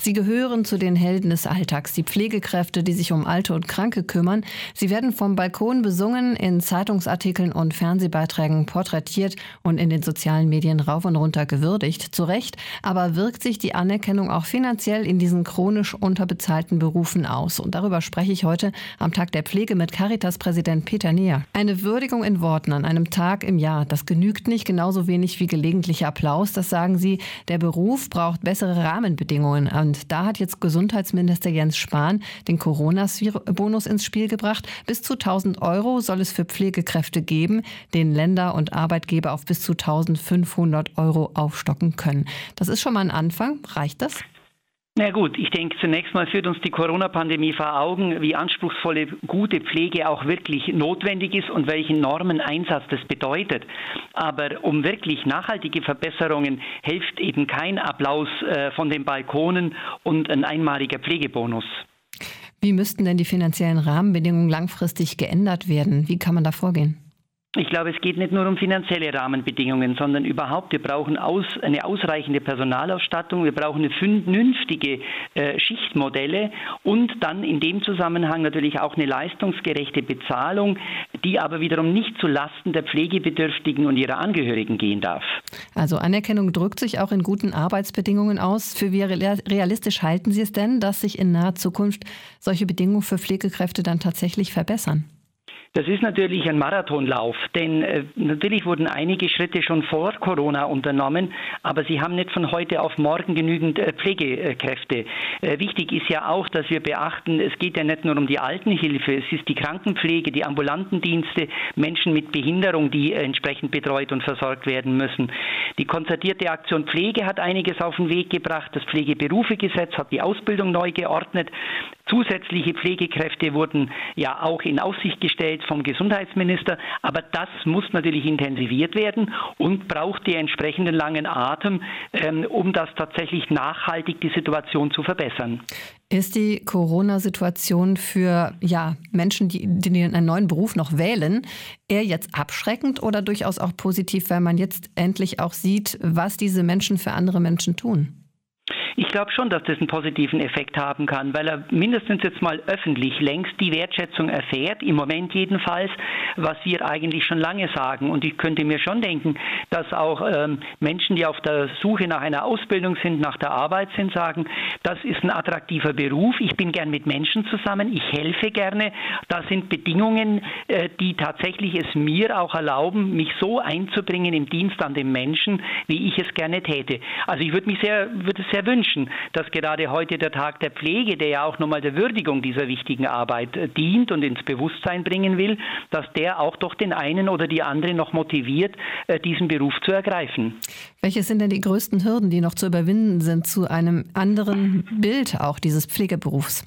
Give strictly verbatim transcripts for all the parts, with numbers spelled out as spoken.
Sie gehören zu den Helden des Alltags, die Pflegekräfte, die sich um Alte und Kranke kümmern. Sie werden vom Balkon besungen, in Zeitungsartikeln und Fernsehbeiträgen porträtiert und in den sozialen Medien rauf und runter gewürdigt. Zu Recht, aber wirkt sich die Anerkennung auch finanziell in diesen chronisch unterbezahlten Berufen aus? Und darüber spreche ich heute am Tag der Pflege mit Caritas-Präsident Peter Neher. Eine Würdigung in Worten an einem Tag im Jahr, das genügt nicht, genauso wenig wie gelegentlicher Applaus. Das sagen Sie, der Beruf braucht bessere Rahmenbedingungen. Und da hat jetzt Gesundheitsminister Jens Spahn den Corona-Bonus ins Spiel gebracht. Bis zu tausend Euro soll es für Pflegekräfte geben, den Länder und Arbeitgeber auf bis zu eintausendfünfhundert Euro aufstocken können. Das ist schon mal ein Anfang. Reicht das? Na gut, ich denke, zunächst mal führt uns die Corona-Pandemie vor Augen, wie anspruchsvolle, gute Pflege auch wirklich notwendig ist und welchen enormen Einsatz das bedeutet. Aber um wirklich nachhaltige Verbesserungen hilft eben kein Applaus äh, von den Balkonen und ein einmaliger Pflegebonus. Wie müssten denn die finanziellen Rahmenbedingungen langfristig geändert werden? Wie kann man da vorgehen? Ich glaube, es geht nicht nur um finanzielle Rahmenbedingungen, sondern überhaupt, wir brauchen aus, eine ausreichende Personalausstattung, wir brauchen eine vernünftige äh, Schichtmodelle und dann in dem Zusammenhang natürlich auch eine leistungsgerechte Bezahlung, die aber wiederum nicht zu Lasten der Pflegebedürftigen und ihrer Angehörigen gehen darf. Also Anerkennung drückt sich auch in guten Arbeitsbedingungen aus. Für wie realistisch halten Sie es denn, dass sich in naher Zukunft solche Bedingungen für Pflegekräfte dann tatsächlich verbessern? Das ist natürlich ein Marathonlauf, denn äh, natürlich wurden einige Schritte schon vor Corona unternommen, aber sie haben nicht von heute auf morgen genügend äh, Pflegekräfte. Äh, wichtig ist ja auch, dass wir beachten, es geht ja nicht nur um die Altenhilfe, es ist die Krankenpflege, die ambulanten Dienste, Menschen mit Behinderung, die äh, entsprechend betreut und versorgt werden müssen. Die konzertierte Aktion Pflege hat einiges auf den Weg gebracht, das Pflegeberufegesetz hat die Ausbildung neu geordnet. Zusätzliche Pflegekräfte wurden ja auch in Aussicht gestellt vom Gesundheitsminister, aber das muss natürlich intensiviert werden und braucht den entsprechenden langen Atem, ähm, um das tatsächlich nachhaltig die Situation zu verbessern. Ist die Corona-Situation für ja, Menschen, die, die einen neuen Beruf noch wählen, eher jetzt abschreckend oder durchaus auch positiv, weil man jetzt endlich auch sieht, was diese Menschen für andere Menschen tun? Ich glaube schon, dass das einen positiven Effekt haben kann, weil er mindestens jetzt mal öffentlich längst die Wertschätzung erfährt, im Moment jedenfalls, was wir eigentlich schon lange sagen. Und ich könnte mir schon denken, dass auch ähm, Menschen, die auf der Suche nach einer Ausbildung sind, nach der Arbeit sind, sagen, das ist ein attraktiver Beruf, ich bin gern mit Menschen zusammen, ich helfe gerne. Das sind Bedingungen, äh, die tatsächlich es mir auch erlauben, mich so einzubringen im Dienst an den Menschen, wie ich es gerne täte. Also ich würde mich sehr, würde es sehr wünschen, dass gerade heute der Tag der Pflege, der ja auch nochmal der Würdigung dieser wichtigen Arbeit dient und ins Bewusstsein bringen will, dass der auch doch den einen oder die andere noch motiviert, diesen Beruf zu ergreifen. Welche sind denn die größten Hürden, die noch zu überwinden sind zu einem anderen Bild auch dieses Pflegeberufs?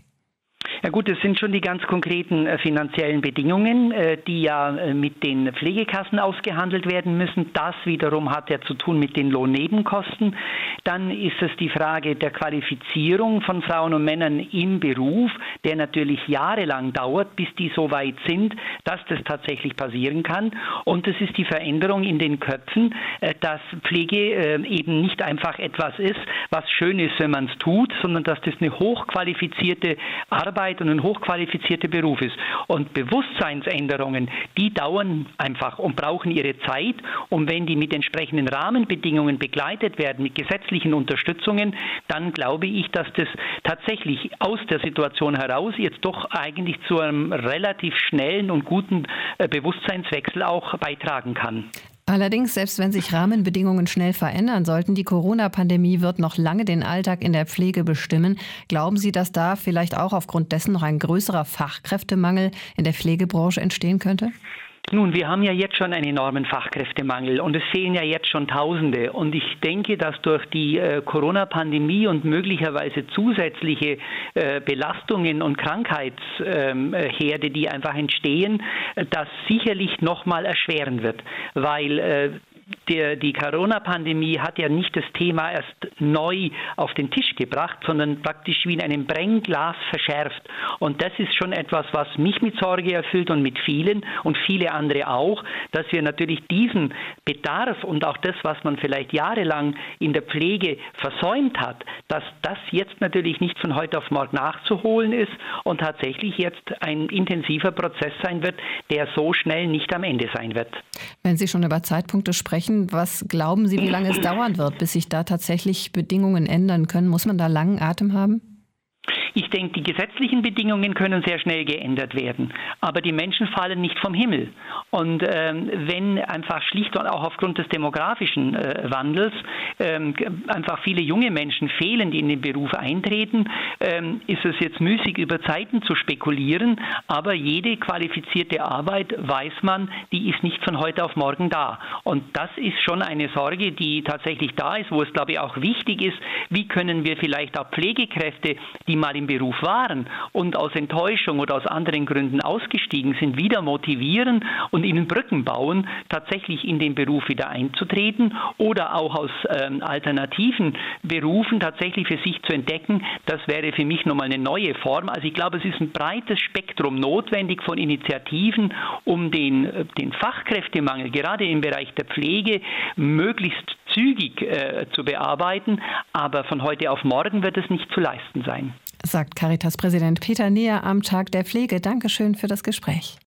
Ja gut, das sind schon die ganz konkreten äh, finanziellen Bedingungen, äh, die ja äh, mit den Pflegekassen ausgehandelt werden müssen. Das wiederum hat ja zu tun mit den Lohnnebenkosten. Dann ist es die Frage der Qualifizierung von Frauen und Männern im Beruf, der natürlich jahrelang dauert, bis die so weit sind, dass das tatsächlich passieren kann. Und es ist die Veränderung in den Köpfen, äh, dass Pflege äh, eben nicht einfach etwas ist, was schön ist, wenn man es tut, sondern dass das eine hochqualifizierte Arbeit und ein hochqualifizierter Beruf ist. Und Bewusstseinsänderungen, die dauern einfach und brauchen ihre Zeit. Und wenn die mit entsprechenden Rahmenbedingungen begleitet werden, mit gesetzlichen Unterstützungen, dann glaube ich, dass das tatsächlich aus der Situation heraus jetzt doch eigentlich zu einem relativ schnellen und guten Bewusstseinswechsel auch beitragen kann. Allerdings, selbst wenn sich Rahmenbedingungen schnell verändern sollten, die Corona-Pandemie wird noch lange den Alltag in der Pflege bestimmen. Glauben Sie, dass da vielleicht auch aufgrund dessen noch ein größerer Fachkräftemangel in der Pflegebranche entstehen könnte? Nun, wir haben ja jetzt schon einen enormen Fachkräftemangel und es fehlen ja jetzt schon Tausende. Und ich denke, dass durch die äh, Corona-Pandemie und möglicherweise zusätzliche äh, Belastungen und Krankheitsherde, äh, die einfach entstehen, äh, das sicherlich nochmal erschweren wird. Weil äh, der, die Corona-Pandemie hat ja nicht das Thema erst neu auf den Tisch gebracht, sondern praktisch wie in einem Brennglas verschärft. Und das ist schon etwas, was mich mit Sorge erfüllt und mit vielen und viele andere auch, dass wir natürlich diesen Bedarf und auch das, was man vielleicht jahrelang in der Pflege versäumt hat, dass das jetzt natürlich nicht von heute auf morgen nachzuholen ist und tatsächlich jetzt ein intensiver Prozess sein wird, der so schnell nicht am Ende sein wird. Wenn Sie schon über Zeitpunkte sprechen, was glauben Sie, wie lange es dauern wird, bis sich da tatsächlich Bedingungen ändern können? Muss man da langen Atem haben? Ich denke, die gesetzlichen Bedingungen können sehr schnell geändert werden, aber die Menschen fallen nicht vom Himmel. Und ähm, wenn einfach schlicht und auch aufgrund des demografischen äh, Wandels ähm, einfach viele junge Menschen fehlen, die in den Beruf eintreten, ähm, ist es jetzt müßig, über Zeiten zu spekulieren, aber jede qualifizierte Arbeit, weiß man, die ist nicht von heute auf morgen da. Und das ist schon eine Sorge, die tatsächlich da ist, wo es, glaube ich, auch wichtig ist, wie können wir vielleicht auch Pflegekräfte, die mal im Beruf waren und aus Enttäuschung oder aus anderen Gründen ausgestiegen sind, wieder motivieren und ihnen Brücken bauen, tatsächlich in den Beruf wieder einzutreten oder auch aus ähm, alternativen Berufen tatsächlich für sich zu entdecken. Das wäre für mich nochmal eine neue Form. Also ich glaube, es ist ein breites Spektrum notwendig von Initiativen, um den, den Fachkräftemangel gerade im Bereich der Pflege möglichst zügig äh, zu bearbeiten. Aber von heute auf morgen wird es nicht zu leisten sein. Sagt Caritas-Präsident Peter Neher am Tag der Pflege. Dankeschön für das Gespräch.